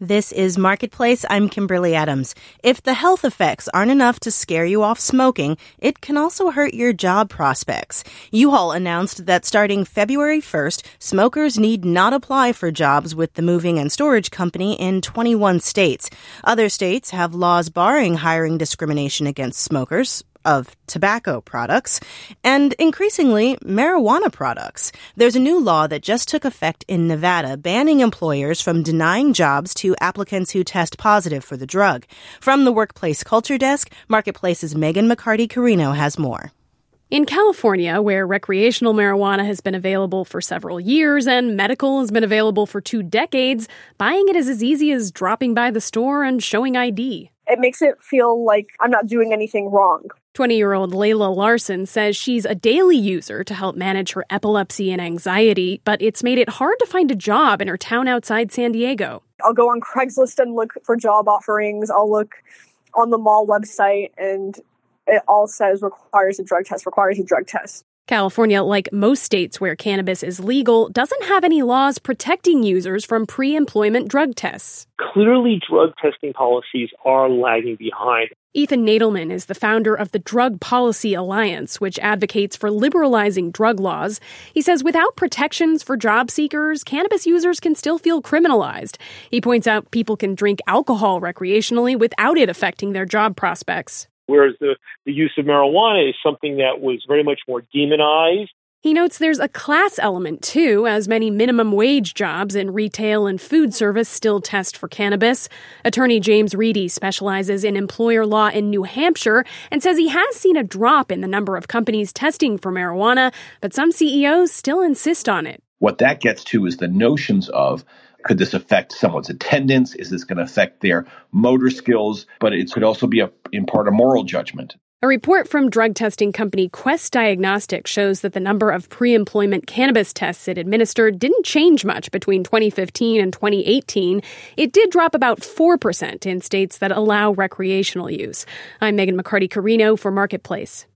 This is Marketplace. I'm Kimberly Adams. If the health effects aren't enough to scare you off smoking, it can also hurt your job prospects. U-Haul announced that starting February 1st, smokers need not apply for jobs with the moving and storage company in 21 states. Other states have laws barring hiring discrimination against smokers of tobacco products, and increasingly marijuana products. There's a new law that just took effect in Nevada banning employers from denying jobs to applicants who test positive for the drug. From the Workplace Culture Desk, Marketplace's Megan McCarty-Carino has more. In California, where recreational marijuana has been available for several years and medical has been available for 2 decades, buying it is as easy as dropping by the store and showing ID. It makes it feel like I'm not doing anything wrong. 20-year-old Layla Larson says she's a daily user to help manage her epilepsy and anxiety, but it's made it hard to find a job in her town outside San Diego. I'll go on Craigslist and look for job offerings. I'll look on the mall website, and it all says requires a drug test. California, like most states where cannabis is legal, doesn't have any laws protecting users from pre-employment drug tests. Clearly, drug testing policies are lagging behind. Ethan Nadelman is the founder of the Drug Policy Alliance, which advocates for liberalizing drug laws. He says without protections for job seekers, cannabis users can still feel criminalized. He points out people can drink alcohol recreationally without it affecting their job prospects. Whereas the use of marijuana is something that was very much more demonized. He notes there's a class element, too, as many minimum wage jobs in retail and food service still test for cannabis. Attorney James Reedy specializes in employer law in New Hampshire and says he has seen a drop in the number of companies testing for marijuana, but some CEOs still insist on it. What that gets to is the notions of, could this affect someone's attendance? Is this going to affect their motor skills? But it could also be, in part, a moral judgment. A report from drug testing company Quest Diagnostics shows that the number of pre-employment cannabis tests it administered didn't change much between 2015 and 2018. It did drop about 4% in states that allow recreational use. I'm Megan McCarty-Carino for Marketplace.